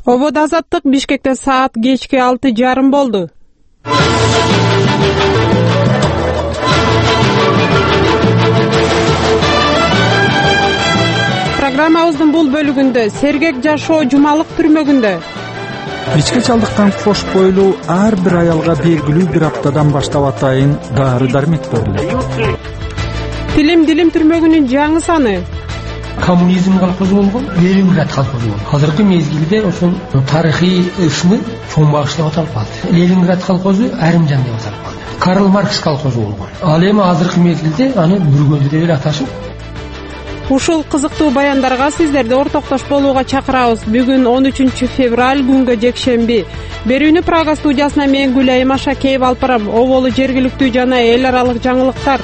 Обод Азаттык Бишкекте саат кечки 6:30 болду. Программабыздын бул бөлүгүндө сергек жашоо жумалык түрмөгүндө. Ичке чалдыккан кош бойлуу ар бир аялга белгилүү бир аптадан баштап атайын дары-дармек берилет. Тилим түрмөгүнүн жаңы саны. Коммунизм колхозу болгон, Ленинград колхозу болгон. Азыркы мезгилде ошол тарыхый ысмы чоң багыш деп аталып калды. Ленинград колхозу Арымжан деп аталып калды. Карл Маркс колхозу болгон. Ал эми азыркы мезгилде аны Бүргөзү деп эле аташып. Ушул кызыктуу баяндарга сиздерди ортоктош болууга чакырабыз. Бүгүн 13 февраль күнгө жекшемби. Берүүнү Прага студиясына мен Гүлайым Ашакеев алып барам. Оболу жергиликтүү жана эл аралык жаңылыктар.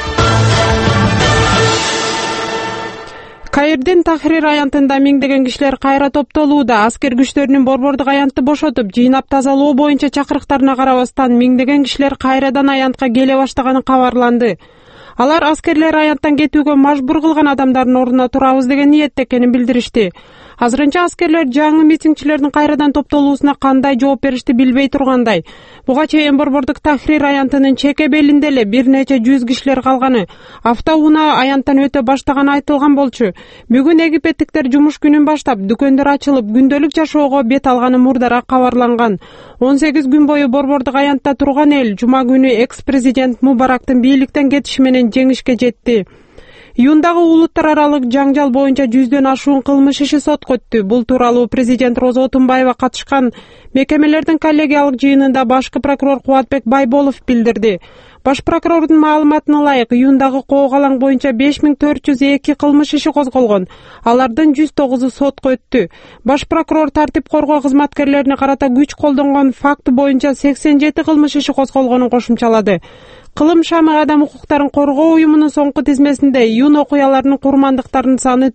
Каирдин Тахрир аянтында миңдеген кишилер кайра топтолууда. Аскер күчтөрүнүн борбордук аянтты бошотуп, жыйнап тазалоо боюнча чакырыктарына карабастан миңдеген кишилер кайрадан аянтка келе баштаганы кабарланды. Алар аскерлер аянттан кетүүгө мажбур кылган адамдардын ордуна турабыз деген ниетте экенин билдиришти. Азырынча аскерлер жаңы митингчилердин кайрадан топтолуусуна кандай жооп беришти билбей тургандай. Буга чейин борбордук Тахрир аянтынын чеке белинде эле бир нече жүз кишилер калганы. Автоунаа аянттан өтө баштаганы айтылган болчу. Бүгүн египеттиктер жумуш күнүн баштап дүкөндөр ачылып, күндөлүк жашоого бет алганы мурдараак кабарланган. 18 күн бою борбордук аянтта турган эл жума күнү экс-президент Мубарактын бийликтен кетиши менен жеңишке жетти. Июндагы улуттар аралык жаңжал боюнча 100дөн ашуун кылмыш иши сотко өттү. Бул тууралуу президент Роза Отунбаева катышкан мекемелердин коллегиялык жыйынында башкы прокурор Кубатбек Байболов билдирди. Баш прокурордун маалыматына ылайык, июндагы коогалаң боюнча 5402 кылмыш иши козголгон. Алардын 109-у сотко өттү. Баш прокурор тартип коргоо кызматкерлерине карата күч колдонгон факты боюнча 87 кылмыш иши козголгонун кошумчалады. Кылым шамы адам укуктарын коргоо уюмунун соңку тизмесинде июнь окуяларынын курмандыктарынын саны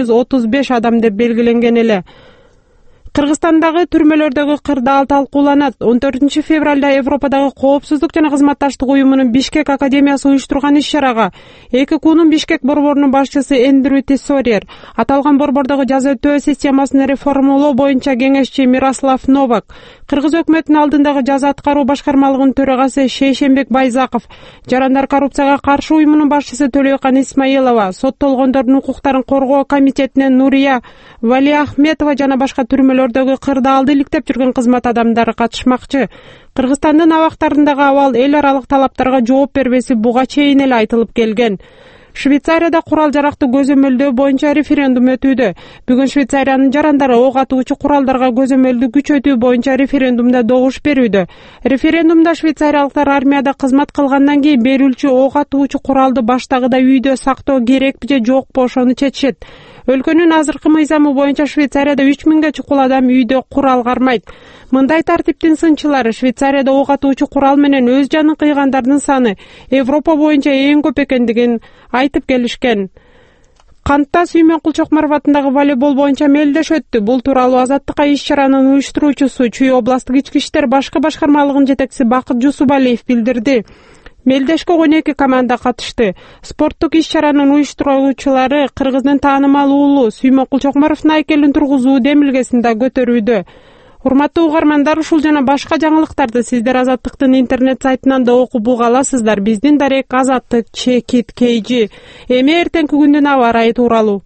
435 адам деп белгиленген эле. Кыргызстандагы түрмөлөрдөгү кырдаал талкууланат. 14 февралда Европадагы коопсуздук жана кызматташтык уюмунун Бишкек академиясы уюштурган иш-чарага ЭККУнун Бишкек борборунун башчысы Эндрю Тессорер, аталган борбордогу жаза өтөө системасын реформалоо боюнча кеңешчи Мирослав Новак, Кыргыз өкмөтүнүн алдындагы жаза аткаруу башкармалыгынын төрагасы Шейшенбек Байзаков, Жарандар коррупцияга каршы уюмунун башчысы Төлөйкан Исмаилова, соттолгондордун укуктарын коргоо комитетинен Нурия Валиахметова жана башка түрмөлөрдөгү кырдаалды иликтеп жүргөн кызмат адамдары катышмакчы. Кыргызстандын абактарындагы абал эл аралык талаптарга жооп бербеси буга чейин эле айтылып келген. Швейцарияда курал жаракты көзөмөлдөө боюнча референдум өтүүдө. Бүгүн Швейцариянын жарандары ок атуучу куралдарга көзөмөлдү күчөтүү боюнча референдумда добуш берүүдө. Референдумда швейцариялыктар армияда кызмат кылгандан кийин берүүчү ок атуучу куралды баштагыда үйдө сактоо керекпи же жокпу ошону чечишет. Өлкөнүн азыркы мыйзамы боюнча Швейцарияда 3000ге чукул адам үйдө курал кармайт. Мындай тартиптин сынчылары Швейцарияда ок атуучу курал менен өз жанын кыйгандардын саны Европа боюнча эң көп экендигин айтып келишкен. Кантта Сүймөн Кулчокмаров атындагы волейбол боюнча мелдеш өттү. Бул тууралуу Азаттыкка иш-чаранын уюштуруучусу Чүй областтык ички иштер башкы башкармалыгынын жетекчиси Бакыт Жусубалиев билдирди. Мелдешке 12 команда катышты. Спорттук иш-чаранын уюштуруучулары Кыргыздын таанымал уулу Сүймөн Кулчокмаровдун айкелин тургузуу демилгесин да көтөрүүдө. Урматтуу угармандар, ушул жана башка жаңылыктарды сиздер Азаттыктын интернет сайтынан да окуп уга аласыздар. Биздин дарек Азаттык Чекит KG. Эми эртеңки күндүн аба ырайы тууралуу.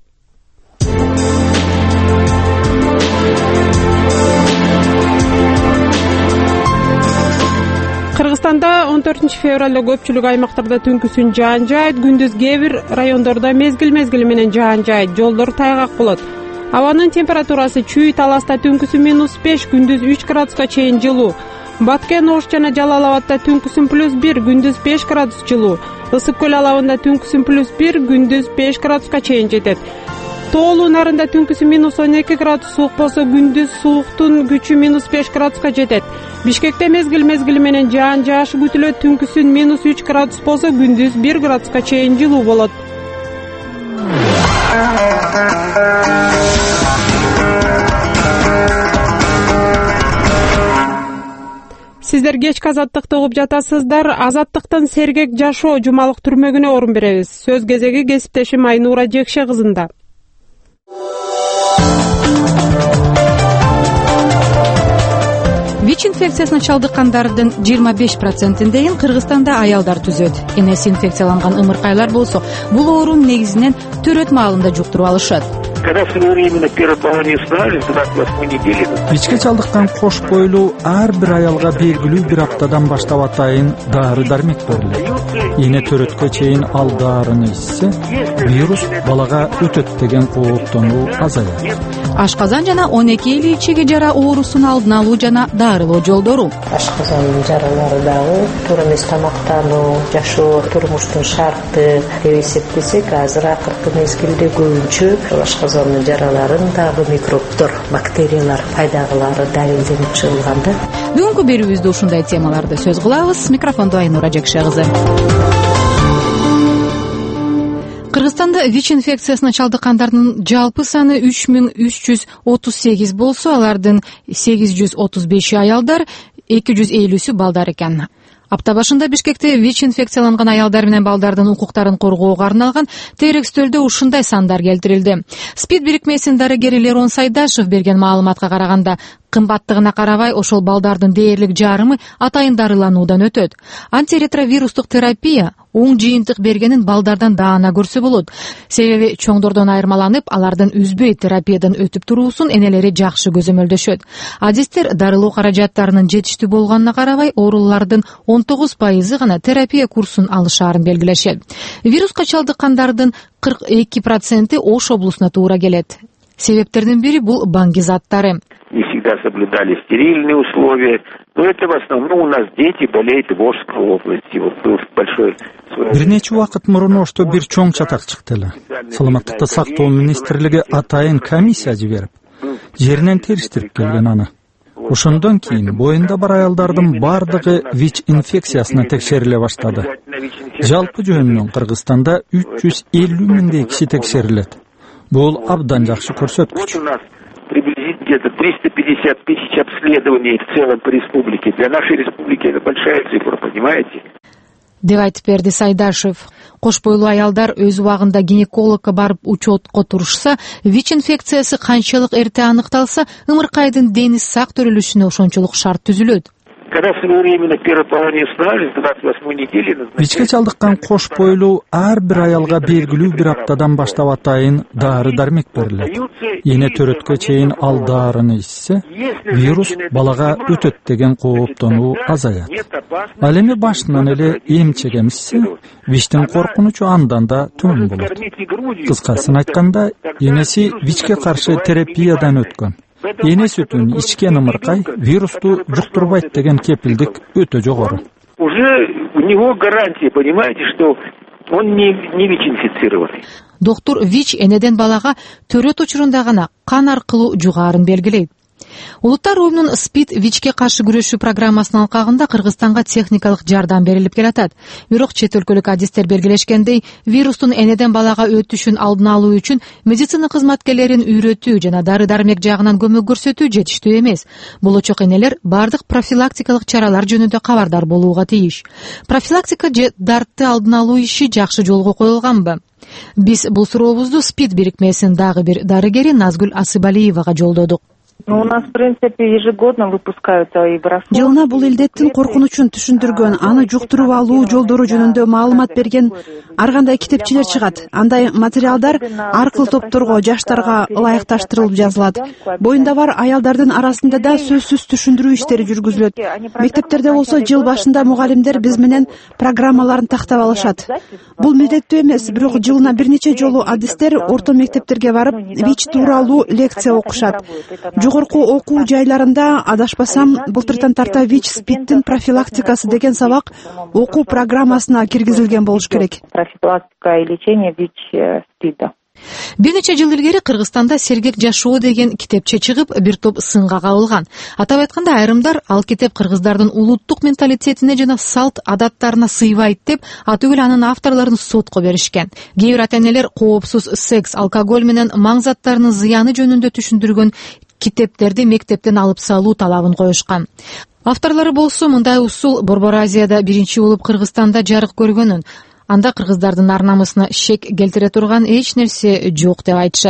Кыргызстанда 14 февралда көпчүлүк аймактарда түнкүсүн жаан жаайт, күндүз кээ бир райондордо мезгил менен жаан жаайт, жолдор тайгак болот. Абанын температурасы Чүй Таласта түнкүсүн -5, күндүз 3 градуска чейин жылуу. Баткен, Ош жана Жалал Абадта түнкүсүн +1, күндүз 5 градус жылуу. Ысык көл алабында түнкүсүн +1, күндүз 5 градуска чейин жетет. Тоолуу нарында түнкүсүн -12 градус суук болсо, күндүз сууктун күчү -5 градуска жетет. Бишкекте мезгил менен жаан жаашы күтүлөт, түнкүсүн -3 градус болсо, күндүз 1 градуска чейин жылуу болот. Сиздер кечки Азаттыкты угуп жатасыздар. Азаттыктын сергек жашоо жумалык түрмөгүнө орун беребиз. Сөз кезеги кесиптешим Айнура Жекше кызында. ВИЧ инфекциясына чалдыккандардын 25%-дейин Кыргызстанда аялдар түзөт. Энеси инфекцияланган ымыркайлар болсо бул ооруну негизинен төрөт маалында жуктуруп алышат. ВИЧке чалдыккан кош бойлуу ар бир аялга белгилүү бир аптадан баштап атайын дары дармек берилет. Эне төрөткө чейин ал дарыны ичсе, вирус балага өтөт деген кооптонуу азаят. Ашказан жана 12 эли ичеги жара оорусун алдын алуу жана дарылоо жолдору. Ашказандын жаралары дагы туура эмес тамактануу, жашоо, турмуштун шарты деп эсептесек, азыр акыркы мезгилде көбүнчө ашказандын жараларын дагы микробдор, бактериялар пайда кылары далилденип чыгылган да. Бүгүнкү берүүбүздө ушундай темаларды сөз кылабыз. Микрофондо Айнура Жакшы кызы. Кыргызстанда ВИЧ инфекциясына чалдыккандардын жалпы саны 3338 болсо, алардын 835 аялдар, 250сү балдар экен. Апта башында Бишкекте ВИЧ инфекцияланган аялдар менен балдардын укуктарын коргоого арналган терекстөлдө ушундай сандар келтирилди. СПИД бирикмесинин дарыгери Лерон Сайдашев берген маалыматка караганда, кымбаттыгына карабай ошол балдардын дээрлик жарымы атайын дарылануудан өтөт. Антиретровирустук терапия оң жыйынтык бергенин балдардан даана көрсө болот. Себеби чоңдордон айырмаланып, алардын үзбөй терапиядан өтүп туруусун энелери жакшы көзөмөлдөшөт. Адистер дарылоо каражаттарынын жетиштүү болгонуна карабай, оорулардын 19% гана терапия курсун алышаарын белгилешет. Вируска чалдыккандардын 42% Ош облусуна туура келет. Себептердин бири бул баңги заттары. Не всегда соблюдали стерильные условия, но это в основном у нас дети болеют в Ошской области. Вот был большой... Бир нече убакыт мурун Ошто бир чоң чатак чыкты эле. Саламаттыкты сактоо министрлиги атайын комиссия жиберип, жеринен териштирип келген аны. Ошондон кийин боюнда бар аялдардын бардыгы ВИЧ инфекциясына текшериле баштады. Жалпы жөнүнөн Кыргызстанда 350 миңдей киши текшерилет. Бул абдан жакшы көрсөткүч. Приблизительно где-то 350 тысяч обследований в целом по республике. Для нашей республики это большая цифра, понимаете? Деп айтып берди Сайдашев. Кош бойлуу аялдар өз убагында гинекологко барып учетко турушса, ВИЧ инфекциясы канчалык эрте аныкталса, ымыркайдын дени сак төрөлүшүнө ошончолук шарт түзүлөт. ВИЧке чалдыккан кош бойлуу ар бир аялга белгилүү бир аптадан баштап атайын дары дармек берилет. Эне төрөткө чейин ал дарыны ичсе, вирус балага өтөт деген кооптонуу азаят. Ал эми башынан эле эмчек эмизсе, ВИЧтин коркунучу андан да төмөн болот. Кыскасын айтканда, энеси ВИЧке каршы терапиядан өткөн. Эне сүтүн ичкен ымыркай вирусту жуктурбайт деген кепилдик өтө жогору. Уже у него гарантия, понимаете, что он не ВИЧ-инфицированный. Доктор ВИЧ энеден балага төрөт учурунда гана кан аркылуу жугаарын белгилейт. Улуттар уюмунун СПИД ВИЧке каршы күрөшүү программасынын алкагында Кыргызстанга техникалык жардам берилип келатат. Бирок чет өлкөлүк адистер белгилешкендей, вирустун энеден балага өтүшүн алдын алуу үчүн медицина кызматкерлерин үйрөтүү жана дары-дармек жагынан көмөк көрсөтүү жетиштүү эмес. Болочок энелер бардык профилактикалык чаралар жөнүндө кабардар болууга тийиш. Профилактика же дартты алдын алуу иши жакшы жолго коюлганбы? Биз бул сурообузду СПИД бирикмесинин дагы бир дарыгери Назгүл Асыбалиевага жолдодук. У нас, в принципе, ежегодно выпускаются и браслоты. Жылына бул илдеттин коркунучун түшүндүргөн, аны жуктуруп алуу жолдору жөнүндө маалымат берген ар кандай китепчилер чыгат. Андай материалдар ар кыл топторго, жаштарга ылайыкташтырылып жазылат. Боюнда бар аялдардын арасында да сөзсүз түшүндүрүү иштери жүргүзүлөт. Мектептерде болсо жыл башында мугалимдер биз менен программаларын тактап алышат. Бул милдеттүү эмес, бирок жылына бир нече жолу адистер орто мектептерге барып ВИЧ тууралуу лекция окушат. Жогорку окуу жайларында, адашпасам, былтыртан тарта ВИЧ СПИДтин профилактикасы деген сабак окуу программасына киргизилген болуш керек. Профилактика и лечение ВИЧ СПИДа. Бир нече жыл илгери Кыргызстанда Сергек жашоо деген китепче чыгып, бир топ сынга кабылган. Атап айтканда, айрымдар ал китеп кыргыздардын улуттук менталитетине жана салт адаттарына сыйбайт деп, атүгүл анын авторлорун сотко беришкен. Кээ бир ата-энелер коопсуз секс, алкоголь менен маң заттарынын зыяны жөнүндө түшүндүргөн китептерди мектептен алып салуу талабын коюшкан. Авторлору болсо мындай усул Борбор Азияда биринчи болуп Кыргызстанда жарык көргөнүн, анда кыргыздардын ар намысына шек келтире турган эч нерсе жок деп айтышат.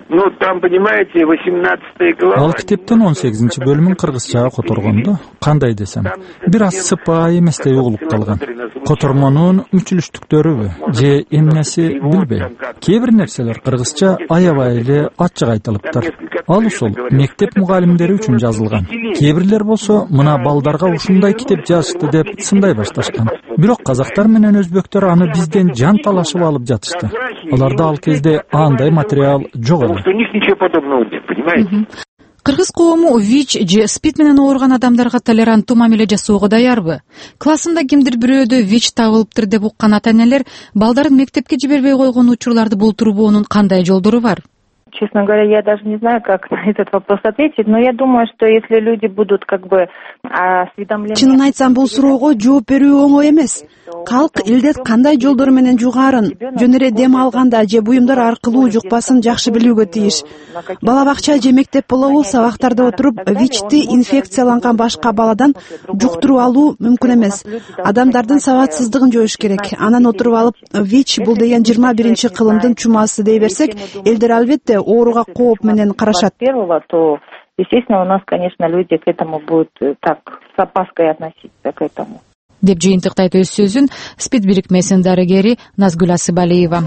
Там, понимаете, 18 глава. Ал китептин 18 бөлүмүн кыргызчага которгондо, кандай десем, бир аз сыпайы эместей угулуп калган. Котормонун мүчүлүштүктөрүбү же эмнеси билбейм. Кээ бир нерселер кыргызча аябай эле ачык айтылыптыр. Ал ушул мектеп мугалимдери үчүн жазылган. Кээ бирлер болсо мына балдарга ушундай китеп жазышты деп сындай башташкан. Бирок казактар менен өзбектер аны бизден жан талашып алып жатышты. Аларда ал кезде андай материал жок эле. У них ничего подобного нет, понимаете? Кыргыз коому ВИЧ же СПИД менен ооруган адамдарга толеранттуу мамиле жасоого даярбы? Классында кимдир бирөөдө ВИЧ табылыптыр деп уккан ата-энелер балдарын мектепке жибербей койгон учурларды бултурбоонун кандай жолдору бар? Честно говоря, я даже не знаю, как на этот вопрос ответить, но я думаю, что если люди будут осведомлены... Чынын айтсам, бул суроого жооп берүү оңой эмес. Калк илдет кандай жолдор менен жугарын, жөн эле дем алганда же буюмдар аркылуу жукпасын жакшы билүүгө тийиш. Бала бакча же мектеп болобу сабактарда отуруп ВИЧти инфекцияланган башка баладан жуктуруп алуу мүмкүн эмес. Адамдардын сабатсыздыгын жоюш керек. Анан отуруп алып ВИЧ бул деген 21-кылымдын чумасы дей берсек, элдер албетте ооруга кооп менен карашат. То, естественно, у нас, конечно, люди к этому будут так с опаской относиться к этому. Деп жыйынтыктайт өз сөзүн СПИД бирикмесинин дарыгери Назгүл Асыбалиева.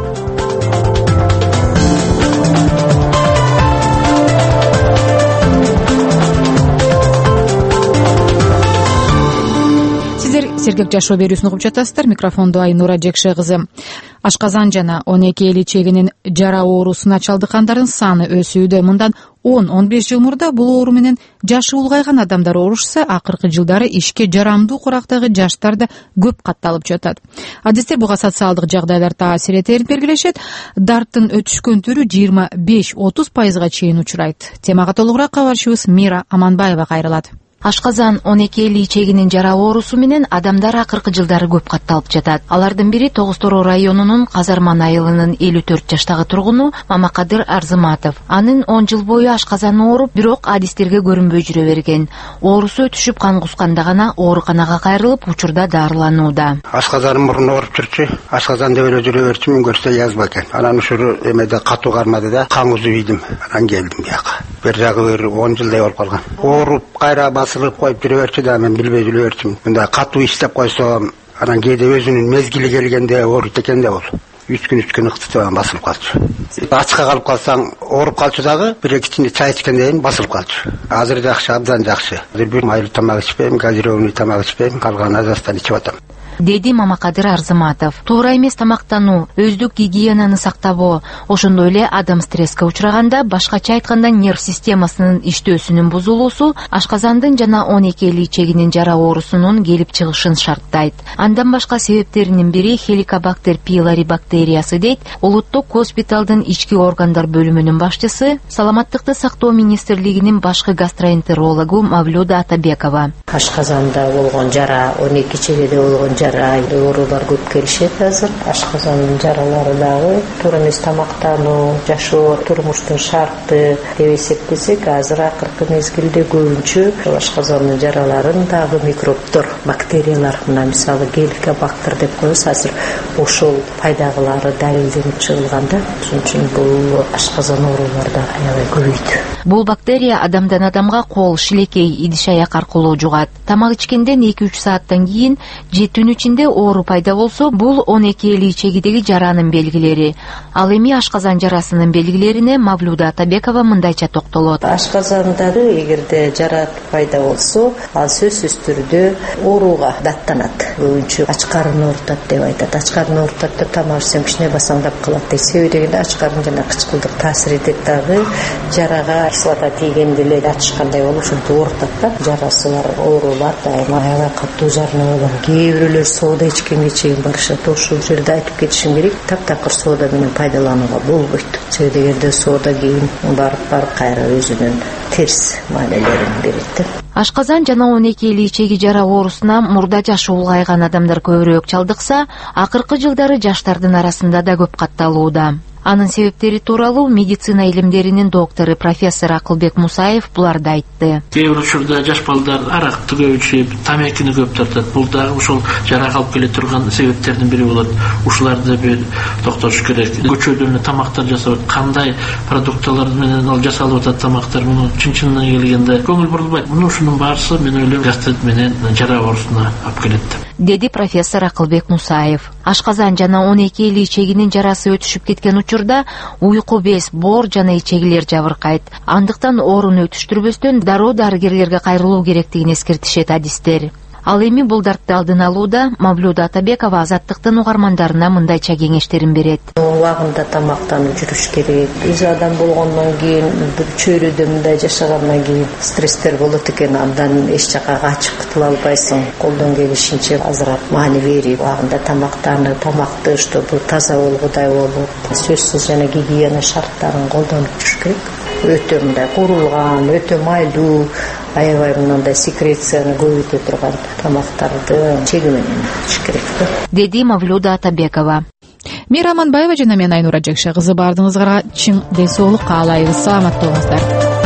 Сергек жашоо берүүсүн угуп жатасыздар. Микрофондо Айнура Жекше кызы. Ашказан жана 12 эли чегинин жара оорусуна чалдыккандардын саны өсүүдө. Мындан 10-15 жыл мурда бул оору менен жашы улгайган адамдар оорушса, акыркы жылдары ишке жарамдуу курактагы жаштар да көп катталып жатат. Адистер буга социалдык жагдайлар таасир этерин белгилешет. Дарттын өтүшкөн түрү 25-30%га чейин учурайт. Темага толугураак кабарчыбыз Мира Аманбаева кайрылат. Ашказан 12 эли чегинин жара оорусу менен адамдар акыркы жылдары көп катталып жатат. Алардын бири Тогуз Тороо районунун Казарман айылынын 54 жаштагы тургуну Мамакадыр Арзыматов. Анын 10 жыл бою ашказан ооруп, бирок адистерге көрүнбөй жүрө берген. Оорусу өтүшүп кан кусканда гана ооруканага кайрылып, учурда дарыланууда. Ашказаным мурун ооруп жүрчү. Ашказан деп эле жүрө берчү, мен көрсө язба экен. Анан ушул эмеде катуу кармады да, кан кузуп ийдим. Анан келдим бияка. Бир жагы 10 жылдай болуп калган. Ооруп кайра басылып коюп жүрө берчү да, мен билбей жүрө берчүмүн. Мындай катуу иштеп койсом, анан кээде өзүнүн мезгили келгенде ооруйт экен да ол. 3 күн ыктып басылып калчу. Ачка калып калсаң, ооруп калчу дагы, бир кичине чай ичкенден басылып калчу. Азыр жакшы, абдан жакшы. Бир майлуу тамак ичпейм, газированный тамак ичпейм, калган азастан ичип атам. Деди Мамакадыр Арзыматов. Туура эмес тамактануу, өздүк гигиенаны сактабоо, ошондой эле адам стресске учураганда, башкача айтканда нерв системасынын иштөөсүнүн бузулуусу ашказандын жана 12 эли чегинин жара оорусунун келип чыгышын шарттайт. Андан башка себептеринин бири Helicobacter pylori бактериясы дейт улуттук госпиталдын ички органдар бөлүмүнүн башчысы, саламаттыкты сактоо министрлигинин башкы гастроэнтерологу Мавлюда Атабекова. Ашказанда болгон жара, 12 чегиде болгон жара оорулар көп келишет азыр. Ашказандын жаралары дагы туура эмес тамактануу, жашоо, турмуштун шарты деп эсептесек, азыр акыркы мезгилде көбүнчө ашказандын жараларын дагы микробдор, бактериялар, мына мисалы Helicobacter деп коебуз, азыр ошол пайдагылары далилденип чыгылган да. Ошон үчүн бул ашказан оорулары да аябай көбөйдү. Бул бактерия адамдан адамга кол, шилекей, идиш-аяк аркылуу жугат. Тамак ичкенден 2-3 сааттан кийин же түн ичинде оору пайда болсо, бул 12 эли чегидеги жаранын белгилери. Ал эми ашказан жарасынын белгилерине Мавлюда Атабекова мындайча токтолот. Ашказандагы эгерде жара пайда болсо, ал сөзсүз түрдө ооруга даттанат. Көбүнчө ач карын оорутат деп айтат. Ач карын оорутат деп тамак ичсем кичине басаңдап калат дейт. Себеби дегенде ач карын жана кычкылдык таасир этет дагы, жарага кислота тийгенде эле ачышкандай болуп ошентип оорутат да. Жарасы бар оорулар дайыма аябай катуу жаралуу болгон. Кээ бирөөлөр соода ичкенге чейин барышат. Ошол жерде айтып кетишим керек, таптакыр соода менен пайдаланууга болбойт. Себеби дегенде соода кийин барып кайра өзүнүн терс маанилерин берет. Ашказан жана 12 эли чеги жара оорусуна мурда жашы улгайган адамдар көбүрөөк чалдыкса, акыркы жылдары жаштардын арасында да көп катталууда. Анын себептери тууралуу медицина илимдеринин доктору профессор Акылбек Мусаев буларды айтты. Кээ бир учурда жаш балдар аракты көп ичип, тамекини көп тартат. Бул дагы ошол жарак алып келе турган себептердин бири болот. Ушуларды бир токтотуш керек. Көчөдөн тамактар жасап, кандай продукталар менен ал жасалып атат тамактар, муну чын-чынына келгенде көңүл бурулбайт. Ушунун баарысы мен ойлойм гастрит менен жара оорусуна алып келет, деди профессор Акылбек Мусаев. Ашказан жана 12 эли ичегинин жарасы өтүшүп кеткен учурда уйку без, боор жана ичегилер жабыркайт. Андыктан ооруну өтүштүрбөстөн дароо дарыгерлерге кайрылуу керектигин эскертишет адистер. Ал эми бул дартты алдын алууда Мавлуда Атабекова Азаттыктын угармандарына мындайча кеңештерин берет. Убагында тамактанып жүрүш керек. Өз адам болгондон кийин, бир чөйрөдө мындай жашагандан кийин стресстер болот экен, андан эч жакка качып кутула албайсың. Колдон келишинче азыраак маани берип, убагында тамактанып, тамакты чтобы таза болгудай болуп, сөзсүз жана гигиена шарттарын колдонуп жүрүш керек. Өтө мындай курулган, өтө майлуу, аябай мындай секрецияны көбөйтө турган тамактарды чеги менен ичиш керек, деди Мавлуда Атабекова. Мира Аманбаева жана мен Айнура Жакшы кызы, бардыгыңызга чың ден соолук каалайбыз. Саламат болуңуздар.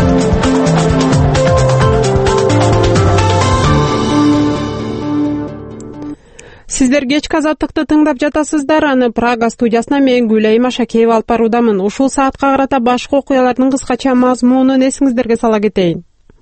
Сиздер кечки Азаттыкты тыңдап жатасыздар. Аны Прага студиясына мен Гүлайым Ашакеева алып баруудамын. Ушул саатка карата башка окуялардын кыскача мазмунун эсиңиздерге сала кетейин.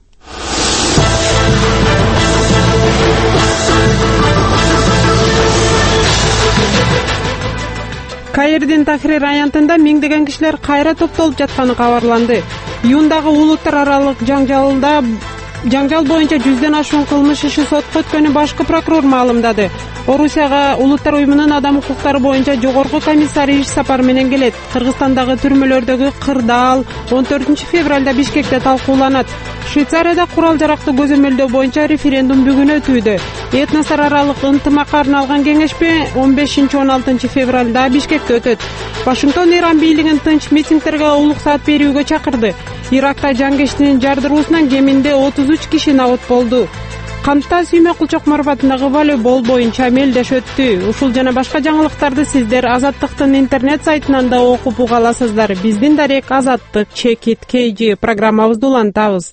Каирдин Тахрир аянтында миңдеген кишилер кайра топтолуп жатканы кабарланды. Июндагы улуттар аралык жаңжал боюнча 100ден ашуун кылмыш иши сотко өткөнү башкы прокурор маалымдады. Орусияга улуттар уюмунун адам укуктары боюнча жогорку комиссары иш сапары менен келет. Кыргызстандагы түрмөлөрдөгү кырдаал 14 февралда Бишкекте талкууланат. Швейцарияда курал жаракты көзөмөлдөө боюнча референдум бүгүн өтүүдө. Этностор аралык ынтымакка арналган кеңешме 15-16 февралда Бишкекте өтөт. Вашингтон Иран бийлигин тынч митингтерге улуксаат берүүгө чакырды. Иракта жангештин жардыруусунан кеминде 33 киши набыт болду. Камта Сүймө Кулчок марапатындагы волейбол боюнча мелдеш өттү. Ушул жана башка жаңылыктарды сиздер Азаттыктын интернет сайтынан да окуп уга аласыздар. Биздин дарек Азаттык Чекит KG программабызды улантабыз.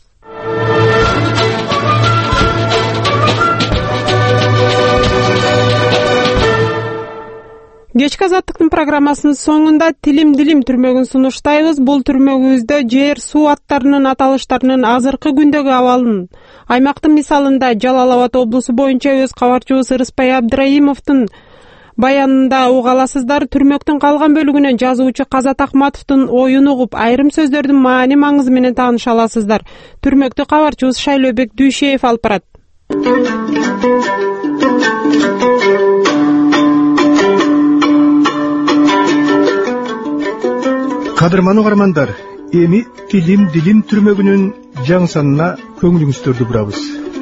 Кечки Азаттыктын программасынын соңунда Тилим түрмөгүн сунуштайбыз. Бул түрмөгүбүздө жер, суу аттарынын аталыштарынын азыркы күндөгү абалын, аймактын мисалында Жалал Абад облусу боюнча өз кабарчыбыз Ырыспай Абдраимовдун баянында уга аласыздар. Түрмөктүн калган бөлүгүнөн жазуучу Казат Акматовдун оюн угуп, айрым сөздөрдүн маани маңызы менен тааныша аласыздар. Түрмөктү кабарчыбыз Шайлообек Дүйшеев алып барат. Кадырман угармандар, эми Тилим түрмөгүнүн жаңы санына көңүлүңүздөрдү бурабыз.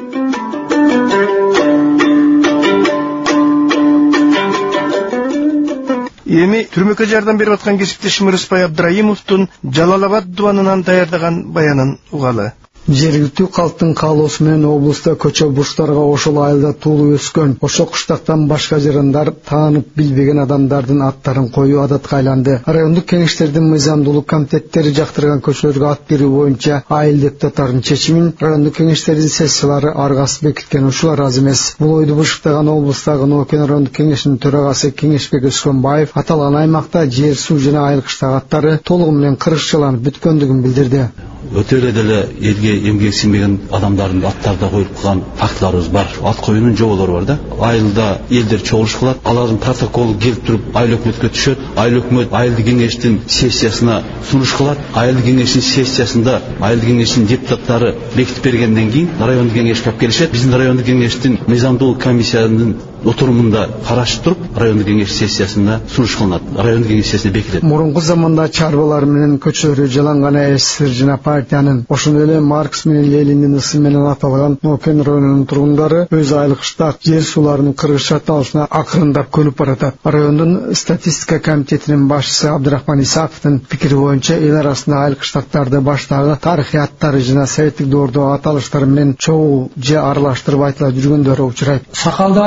Эми түрмөккө жардам берип аткан кесиптешим Ырыспай Абдраимовдун Жалал Абад дубанынан даярдаган баянын угалы. Жергиликтүү калктын каалоосу менен облуста көчө бурчтарга ошол айылда туулуп өскөн, ошол кыштактан башка жарандар таанып билбеген адамдардын аттарын коюу адатка айланды. Райондук кеңештердин мыйзамдуулук комитеттери жактырган көчөлөргө ат берүү боюнча айыл депутаттарынын чечимин райондук кеңештердин сессиялары аргасы бекиткен. Ушулар аз эмес. Бул ойду бышыктаган облустагы Нокен райондук кеңешинин төрагасы Кеңешбек Өскөнбаев аталган аймакта жер, суу жана айылкыштагы аттары толугу менен кыргызчаланып бүткөндүгүн билдирди. Өтө эле элге эмгек сиңбеген адамдардын аттарда коюп калган фактыларыбыз бар. Ат коюунун жоболору бар да. Айылда элдер чогулуш кылат, алардын протоколу келип туруп айыл өкмөткө түшөт. Айыл өкмөт айылдык кеңештин сессиясына сунуш кылат. Айылдык кеңештин сессиясында айылдык кеңештин депутаттары бекитип бергенден кийин райондук кеңешке алып келишет. Биздин райондук кеңештин мыйзамдуулук комиссиянын отурумунда карашып туруп, райондук кеңеш сессиясына сунуш кылынат. Райондук кеңеш сессиясына бекитилет. Мурунку заманда чарбалар менен көчөлөрү жаланган СССР жана партиянын, ошондой эле Маркс менен Лениндин ысы менен аталган Нокен районунун тургундары өз айылкыштак жер сууларынын кыргызча аталышына акырындап көнүп баратат. Райондун статистика комитетинин башчысы Абдырахман Исаковдун пикири боюнча эл арасында айылкыштактарды баштагы тарыхый аттары жана советтик доордогу аталыштары менен чогуу же аралаштырып айтыла жүргөндөр учурайт. Сакалды аймагында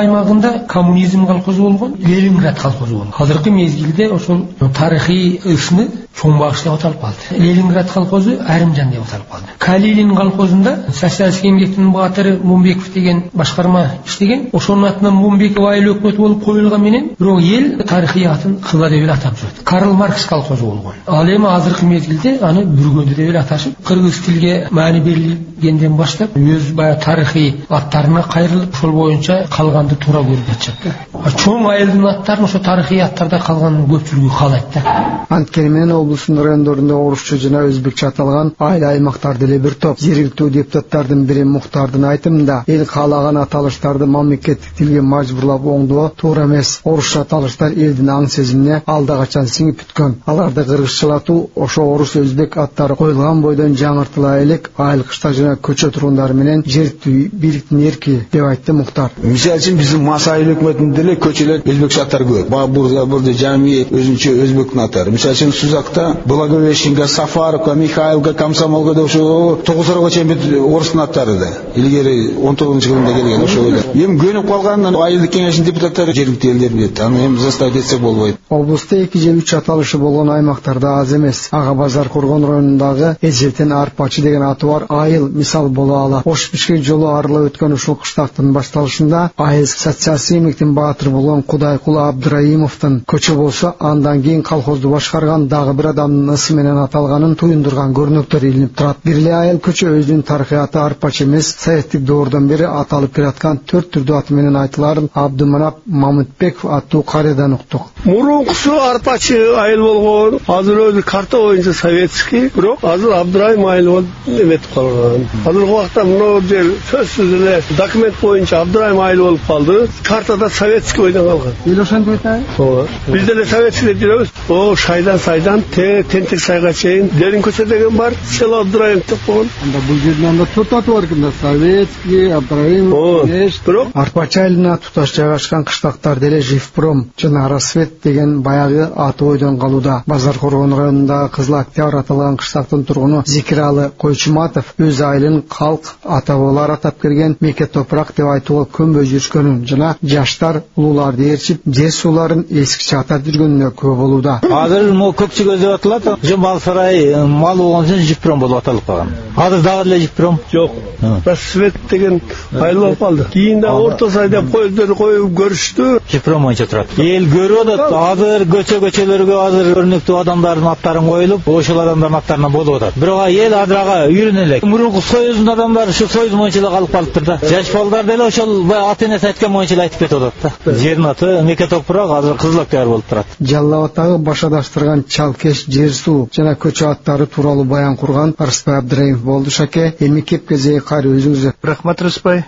Казакстанда коммунизм колхозу болгон, Ленинград колхозу болгон. Азыркы мезгилде ошол тарыхый ысмы Чоңбагыш деп аталып калды. Ленинград колхозу Арымжан деп аталып калды. Калилин колхозунда социалистик эмгектин баатыры Мумбеков деген башкарма иштеген. Ошонун атынан Мумбеков айыл өкмөтү болуп коюлган менен бирок эл тарыхый атын кыла деп эле атап жүрөт. Карл Маркс колхозу болгон. Ал эми азыркы мезгилде аны бүргөндү деп эле аташып, кыргыз тилге маани берилгенден баштап өз баягы тарыхый аттарына кайрылып, ошол боюнча калганды туура көрүп жатышат да. Чоң айылдын аттарын ошо тарыхый аттарда калганын көпчүлүгү каалайт да. Анткени менен облустун райондорунда орусча жана өзбекче аталган айыл аймактарды эле бир топ жергиликтүү депутаттардын бири Мухтардын айтымында эл каалаган аталыштарды мамлекеттик тилге мажбурлап оңдоо туура эмес. Орусча аталыштар элдин аң сезимине алда качан сиңип бүткөн. Аларды кыргызчалатуу ошо орус өзбек аттары коюлган бойдон жаңыртыла элек айылкыштар жана көчө тургундары менен жергиликтүү бийликтин эрки деп айтты Мухтар. Мисалы үчүн биздин Мас айыл өкмөтүндө эле көчөлөр өзбекче аттар көп. Бурда жами өзүнчө өзбектин аттары. Мисалы үчүн Сузакта Благовещенка, Сафаровка, Михайловка, Комсомолка деп ошо 9 чейин орустун аттары да. Илгери 19-жылында келген ошо эле. Эми көнүп калганынан айылдык кеңештин депутаттары жергиликтүү элдер билет. Аны эми заставить этсек болбойт. Облустта 2 же 3 аталышы болгон аймактарда аз эмес. Ага Базар Коргон районундагы Эжертен Арпачы деген аты бар айыл мисал боло алат. Ош Бишкек жолу аркылуу өткөн ушул кыштактын башталышында айыл социалистик эмгектин баатыры болгон Кудайкул Абдраимовдун көчө болсо андан кийин колхозду башкарган дагы бир адамдын ысы менен аталганын туюндурган көрнөктөр илинип турат. Бир эле айыл көчө өзүнүн тарыхый аты Арпачы эмес, советтик доордон бери аталып келаткан 4 түрдүү аты менен айтыларын Абдыманап Мамытбеков аттуу карыядан уктук. Мурункусу Арпачы айыл болгон, азыр өзү карта боюнча советский, бирок азыр Абдраим айыл болуп эметип калган. Азыркы убакта мына жер сөзсүз эле документ боюнча Абдраим айыл болуп калды. Картада советский бойдон калган. Эл ошентип айтайын? Ооба. Биз деле советскийде жүрөбүз. О, шайдан сайдан тентек сайга чейин Ленин көчө деген бар, село Абдраим деп койгон. Анда бул жерде анда 4 аты бар экен да, советский, Абдраим, бирок Арпачы айылына туташ жайгашкан кыштактар деле Живпром жана Рассвет деген баягы аты ойдон калууда. Базар Коргон районундагы Кызыл Октябрь аталган кыштактын тургуну Зикиралы Койчуматов өз айылын калк ата-бабалар атап келген меке топурак деп айтууга көнбөй жүргөнүн жана жаштар улууларды ээрчип жер сууларын эскиче атап жүргөнүнө күбө болууда. Азыр могу Көкчөгөз деп аталат, же мал сарай, мал болгон үчүн Живпром болуп аталып калган. Азыр дагы эле Живпром жок. Рассвет деген айыл болуп калды. Кийин да Орто сай деп көздөрү коюп көрүштү. Живпром боюнча турат. Эл көрүп атат. Азыр көчөлөргө азыр өрнөктүү адамдардын аттарын коюлуп, ошол адамдардын аттарына болуп атат. Бирок эл азыр ага үйрөнө элек. Мурунку союздун адамдары ушу союз боюнча эле калып калыптыр да. Жаш балдар деле ошол ата энеси айткан боюнча эле айтып кетип атат да. Жердин аты меке топурак азыр Кызыл Октябрь болуп турат. Жалал Абадтагы башадаштырган чалкеш, жер суу жана көчө аттары тууралуу баян курган Рыспай Абдраимов болду. Шаке, эми кепкезе кайры өзүңүзгө. Рахмат Рыспай.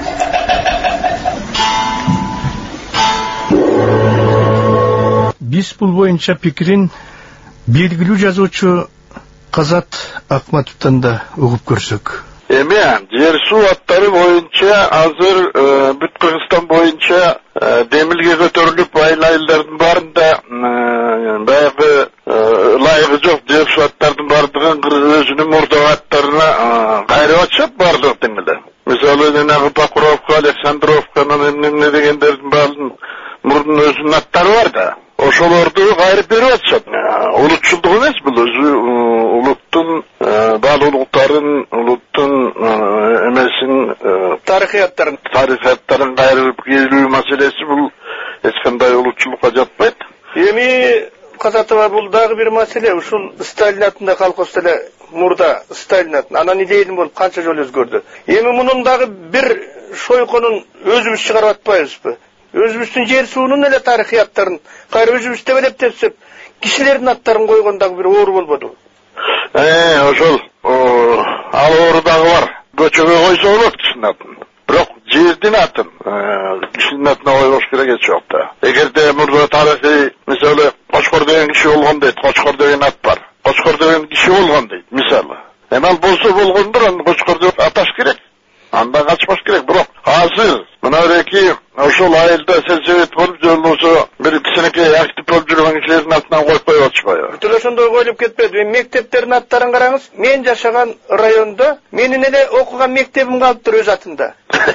Биз бул боюнча пикирин белгилүү жазуучу Казат Акматовдон да угуп көрсөк. Эми жер суу аттары боюнча азыр бүт Кыргызстан боюнча демилге көтөрүлүп айыл-айылдардын баарында баягы ылайыгы жок жер суу аттардын бардыгын өзүнүн мурдагы аттарына кайрып атышат бардыгы тең эле. Мисалы жанагы Покровка, Александровканын эмне дегендердин баарын мурдун өзүнүн аттары бар да. Ошолорду кайрып берип атышат. Улутчулдук эмес бул, өзү улуттун баалуулуктарын, улуттун эмесин тарыхыяттарын кайрып келүү маселеси бул эч кандай улутчулукка жатпайт. Эми Казатова бул дагы бир маселе. Ушул Сталин атында колхоз эле мурда Сталин атын анан идеян болуп канча жолу өзгөрдү. Эми мунун дагы бир шойконун өзүбүз чыгарып атпайбызбы? Өзүбүздүн жер суунун эле тарыхыяттарын кайра өзүбүз деп эптесип, кишилердин аттарын койгон дагы бир оор болбоду. Ошол ал оору дагы бар. Көчөгө койсо болот кишинин атын. Бирок жердин атын кишинин атына койбош керек эч убакта. Эгерде мурда тарыхый мисалы Кочкор деген киши болгон дейт, Кочкор деген ат бар. Кочкор деген киши болгон дейт мисалы. Эми ал болсо болгондур, аны Кочкор деп аташ керек. Андан качпаш керек. Бирок азыр мына эки ошол айылда сельсовет болуп же болбосо бир кичинекей актив болуп жүргөн кишилердин атынан коюп коюп атышпайбы? Бүтүн ошондой коюлуп кетпеди. Мектептердин аттарын караңыз. Мен жашаган районда менин эле окуган мектебим калыптыр өз атында.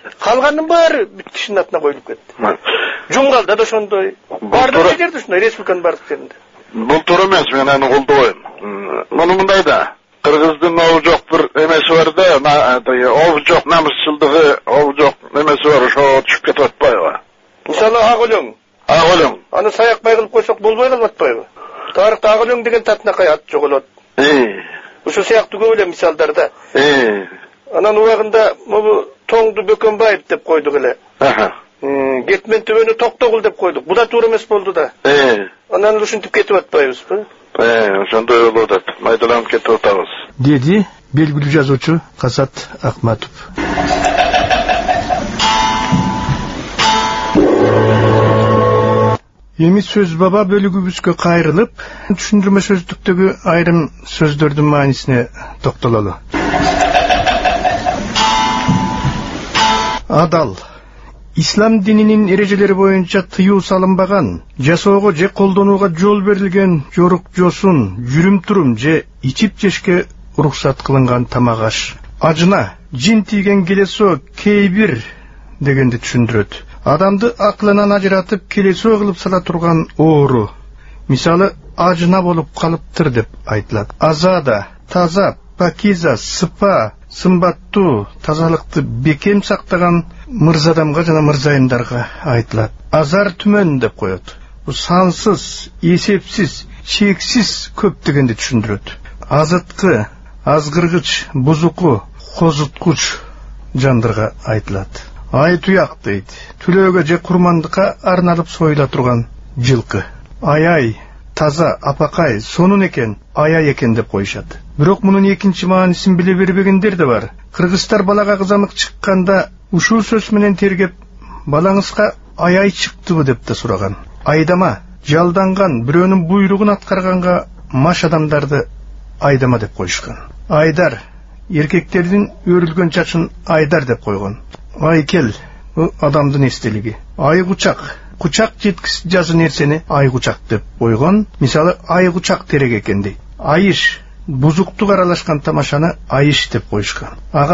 Калганын баары бүт кишинин атына коюлуп кетти. Жумгалда да ошондой. Бардык жерде ушундай, республиканын бардык жеринде. Бул туура эмес, мен аны колдобойм. Муну мындай да. Кыргыздын обу жок бир эмеси бар да, обу жок намысчылдыгы, обу жок эмеси бар, ошо түшүп кетип атпайбы? Мисалы ак өлөң. Аны саякпай кылып койсок болбой калып атпайбы? Тарыхта ак өлөң деген татынакай ат жоголот. Ошо сыяктуу көп эле мисалдар да. Анан убагында могу Тоңду Бөкөнбаев деп койдук эле. Кетмен төбөнү Токтогул деп койдук. Бу да туура эмес болду да. Анан ушинтип кетип атпайбызбы? Ошондой болуп атат. Майдаланып кетип атабыз. Деди белгилүү жазуучу Казат Акматов. Эми сөз баба бөлүгүбүзгө кайрылып, түшүндүрмө сөздүктөгү айрым сөздөрдүн маанисине токтололу. Адал. Ислам дининин эрежелери боюнча тыюу салынбаган, жасоого же колдонууга жол берилген жорук жосун, жүрүм-турум же ичип-жешке уруксат кылынган тамак аш. Ажына, жин тийген келесоо кейбир дегенди түшүндүрөт. Адамды аклынан ажыратып келесоо кылып сала турган оору. Мисалы, ажына болуп калыптыр деп айтылат. Азада, таза, пакиза, сыпа, сымбаттуу, тазалыкты бекем сактаган мырзадамга жана мырзайымдарга айтылат. Азар түмөн деп коет. Бу сансыз, эсепсиз, чексиз көп дегенди түшүндүрөт. Азыткы, азгыргыч, бузуку, козуткуч жандырга айтылат. Ай туяк дейт. Түлөөгө же курмандыкка арналып союла турган жылкы. Ай, таза, апакай, сонун экен, аяй экен деп коюшат. Бирок мунун экинчи маанисин биле бербегендер да бар. Кыргыздар балага кызамык чыкканда ушул сөз менен тергеп, балаңызга аяй чыктыбы деп да сураган. Айдама, жалданган, бирөөнүн буйругун аткарганга маш адамдарды айдама деп коюшкан. Айдар, эркектердин өрүлгөн чачын айдар деп койгон. Айкел, адамдын эстелиги. Айгучак, кучак жеткис жазы нерсени айгучак деп койгон. Мисалы, айгучак терек экен дейт. Айыш, бузуктук аралашкан тамашаны айыш деп коюшкан.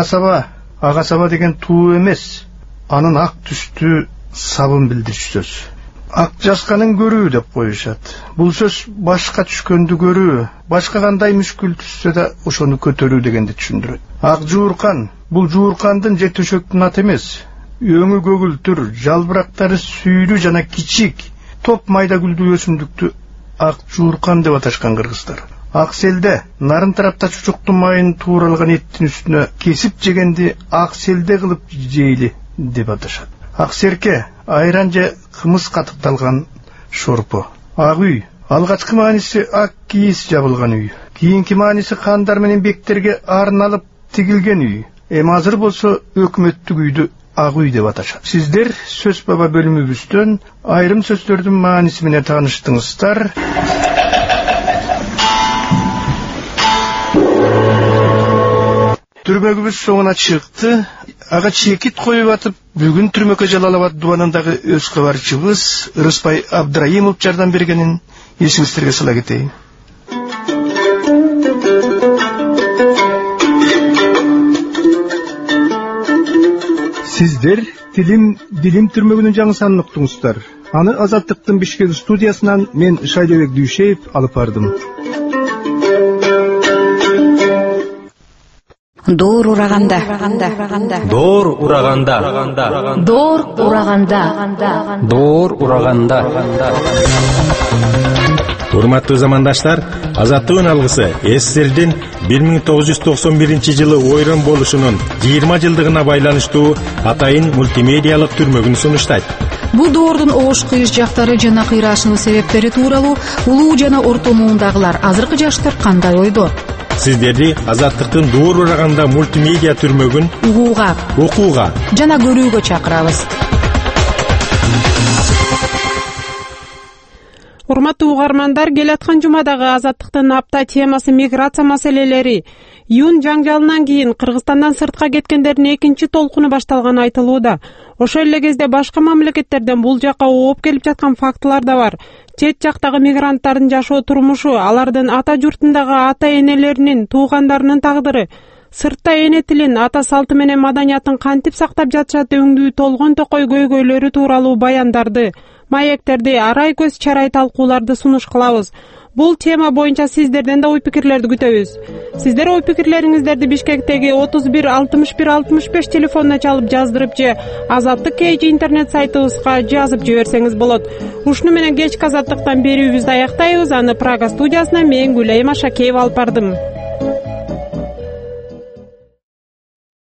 Ага-саба деген туу эмес, анын ак түстүү сабын билдирчү сөз. Ак жасканын көрүү деп коюшат. Бул сөз башка түшкөндү көрүү, башка кандай мүшкүл түшсө да ошону көтөрүү дегенди түшүндүрөт. Ак жууркан, бул жууркандын же төшөктүн аты эмес. Өңү көгүлтүр, жалбырактары сүйрүү жана кичик, топ майда гүлдүү өсүмдүктү ак жууркан деп аташкан кыргыздар. Ак селде, нарын тарапта чучуктун майын тууралган эттин үстүнө кесип жегенди ак селде кылып жейли деп аташат. Ак серке, айран же кымыз катыкталган шорпо. Ак үй, алгачкы мааниси ак кийиз жабылган үй. Кийинки мааниси хандар менен бектерге арналып тигилген үй. Эми азыр болсо өкмөттүк үйдү ак үй деп аташат. Сиздер сөз баба бөлүмүбүздөн айрым сөздөрдүн мааниси менен тааныштыңыздар. Түрмөгүбүз соңуна чыкты. Ага чекит коюп атып, бүгүн Түрмөкө Жалал-Абад дубанындагы өз кабарчыбыз Ырыспай Абдраимов жардам бергенин эсиңиздерге сала кетейин. Сиздер Дилим түрмөгүнүн жаңы санын уктуңуздар. Аны Азаттыктын Бишкек студиясынан мен Шайлебек Дүйшеев алып бардым. Доор ураганда. Доор ураганда. Доор ураганда. Доор ураганда. Урматтуу замандаштар, Азаттыктын алгысы СССРдин 1991-жылы ойрон болушунун 20 жылдыгына байланыштуу атайын мультимедиалык түрмөгүн сунуштайт. Бул доордун оош кыйыш жактары жана кыйраашынын себептери тууралуу улуу жана орто муундагылар азыркы жаштар кандай ойдо? Сиздерди Азаттыктын Доор ураганда мультимедиа түрмөгүн угууга, окууга жана көрүүгө чакырабыз. Урматтуу угармандар, келаткан жумадагы Азаттыктын апта темасы миграция маселелери. Июнь жаңжалынан кийин Кыргызстандан сыртка кеткендердин экинчи толкуну башталганы айтылууда. Ошол эле кезде башка мамлекеттерден бул жакка ооп келип жаткан фактылар да бар. Чет жактагы мигранттардын жашоо турмушу, алардын ата журтундагы ата энелеринин, туугандарынын тагдыры, Сыртта эне тилин, ата салты менен маданиятын кантип сактап жатышат өңдүү толгон токой көйгөйлөрү тууралуу баяндарды, маектерди, арай көз чарай талкууларды сунуш кылабыз. Бул тема боюнча сиздерден да ой пикирлерди күтөбүз. Сиздер ой пикирлериңиздерди Бишкектеги 31 61 65 телефонуна чалып жаздырып же Азаттык KG интернет сайтыбызга жазып жиберсеңиз болот. Ушуну менен кечки Азаттыктан берүүбүздү аяктайбыз. Аны Прага студиясына мен Гүлайым Ашакеева алып бардым.